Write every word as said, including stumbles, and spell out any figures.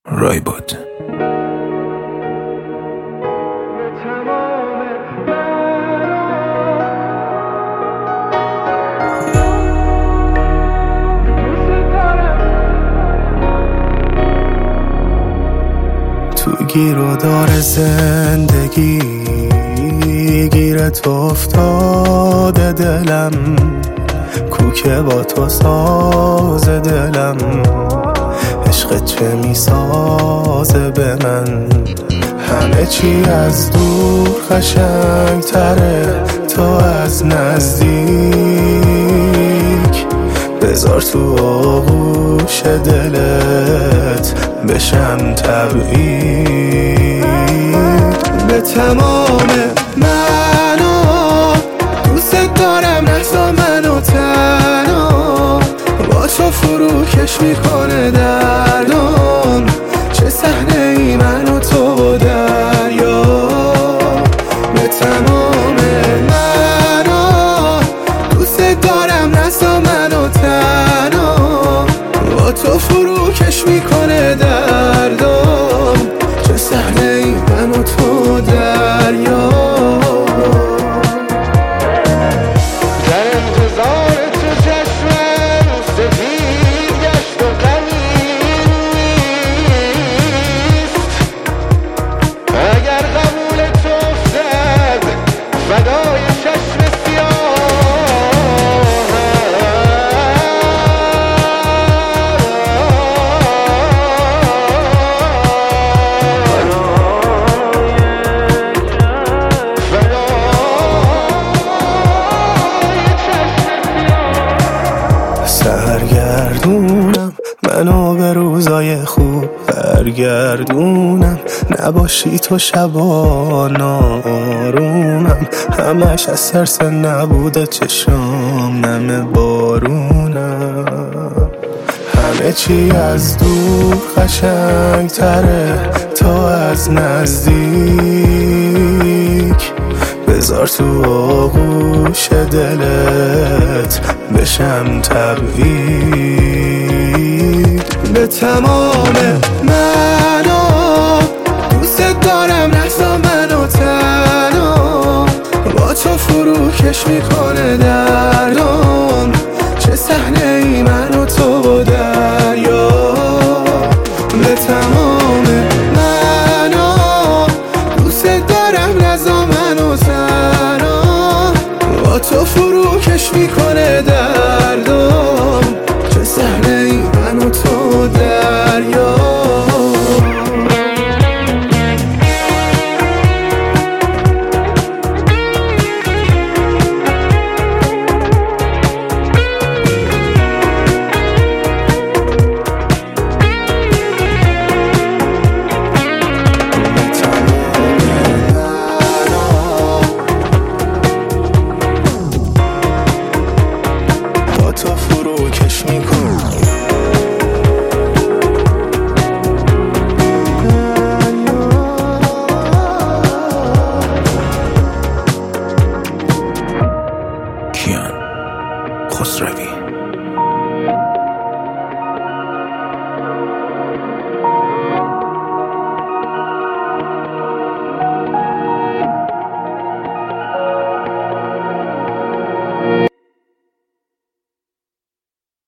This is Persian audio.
رایبود. تو گیر و دار زندگی گیرت افتاده دلم، کوکه با تو ساز دلم، عشق چه میسازه به من. همه چی از دور قشنگ تره تا از نزدیک، بذار تو آغوش دلت بشم تبعید. به تمام منو دوست دارم، نذار منو تنها، با تو فروکش میکنه دردم، چه صحنه ای من و تو و دریا. به تمام منو دوست دارم، نذار منو تنها، با تو فروکش میکنه دردم، چه صحنه ای من و تو دریا. برگردونم منو به روزای خوب، برگردونم نباشی تو شبا نارومم، همش از ترس نبوده چشام نم بارونم. همه چی از دور قشنگ تره تا از نزدیک، بذار تو آغوش دلت بشم تبعید. به تمام منو دوست دارم، نذار منو تنها، با تو فروکش میکنه دردم، چه صحنه ای من و تو و دریا. به